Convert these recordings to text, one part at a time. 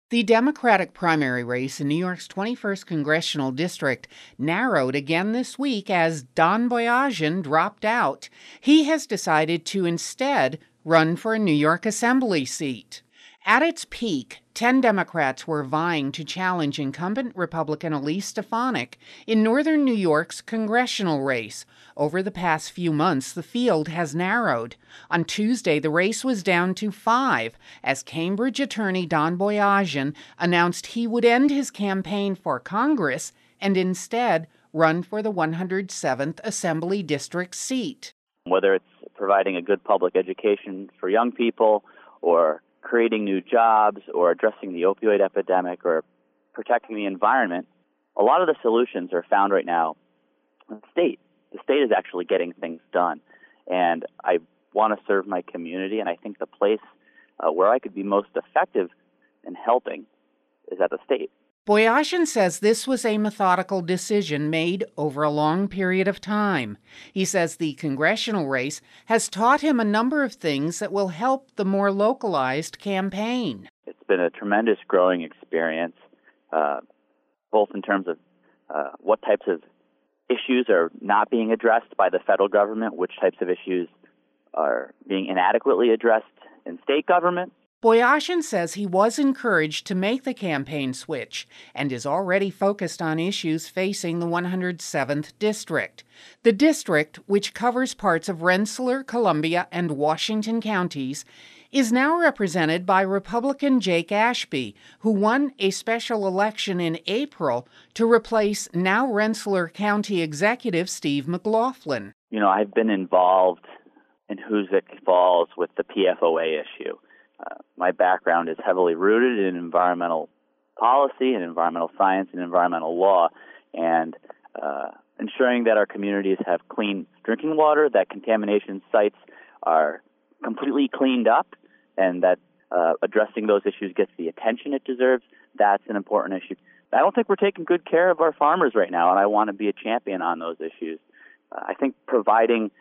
The Democratic primary race in New York's 21st congressional district narrowed again this week as Don Boyajian dropped out. He has decided to instead run for a New York Assembly seat. At its peak, 10 Democrats were vying to challenge incumbent Republican Elise Stefanik in northern New York's congressional race. Over the past few months, the field has narrowed. On Tuesday, the race was down to 5 as Cambridge attorney Don Boyajian announced he would end his campaign for Congress and instead run for the 107th Assembly District seat. Whether it's providing a good public education for young people or creating new jobs or addressing the opioid epidemic or protecting the environment, a lot of the solutions are found right now in the state. The state is actually getting things done. And I want to serve my community, and I think the place where I could be most effective in helping is at the state. Boyajian says this was a methodical decision made over a long period of time. He says the congressional race has taught him a number of things that will help the more localized campaign. It's been a tremendous growing experience, both in terms of what types of issues are not being addressed by the federal government, which types of issues are being inadequately addressed in state government. Boyajian says he was encouraged to make the campaign switch and is already focused on issues facing the 107th District. The district, which covers parts of Rensselaer, Columbia, and Washington counties, is now represented by Republican Jake Ashby, who won a special election in April to replace now Rensselaer County Executive Steve McLaughlin. You know, I've been involved in Hoosick Falls with the PFOA issue. My background is heavily rooted in environmental policy and environmental science and environmental law, and ensuring that our communities have clean drinking water, that contamination sites are completely cleaned up, and that addressing those issues gets the attention it deserves, that's an important issue. I don't think we're taking good care of our farmers right now, and I want to be a champion on those issues. I think providing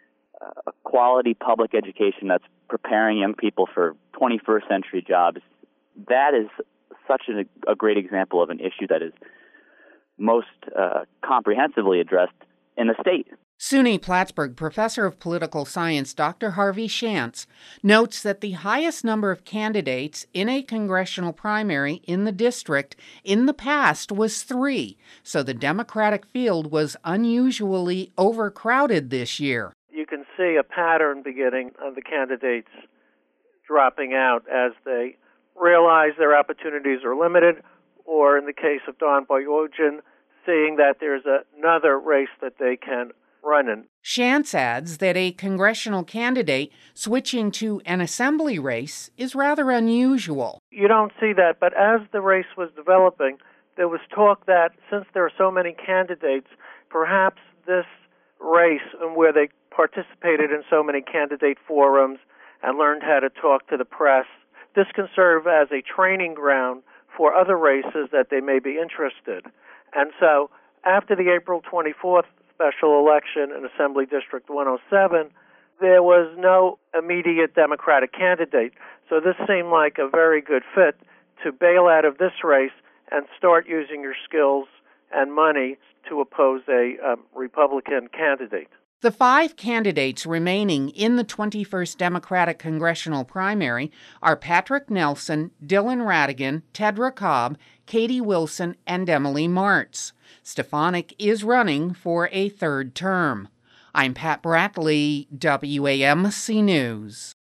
a quality public education that's preparing young people for 21st century jobs, that is such a great example of an issue that is most comprehensively addressed in the state. SUNY Plattsburgh professor of political science Dr. Harvey Shantz notes that the highest number of candidates in a congressional primary in the district in the past was 3, so the Democratic field was unusually overcrowded this year. You can see a pattern beginning of the candidates dropping out as they realize their opportunities are limited, or in the case of Don Boyajian, seeing that there's another race that they can run in. Shantz adds that a congressional candidate switching to an assembly race is rather unusual. You don't see that, but as the race was developing, there was talk that since there are so many candidates, perhaps this race, where they participated in so many candidate forums and learned how to talk to the press, this can serve as a training ground for other races that they may be interested. And so after the April 24th special election in Assembly District 107, there was no immediate Democratic candidate. So this seemed like a very good fit to bail out of this race and start using your skills and money to oppose a Republican candidate. The 5 candidates remaining in the 21st Democratic congressional primary are Patrick Nelson, Dylan Ratigan, Tedra Cobb, Katie Wilson, and Emily Martz. Stefanik is running for a 3rd term. I'm Pat Bradley, WAMC News.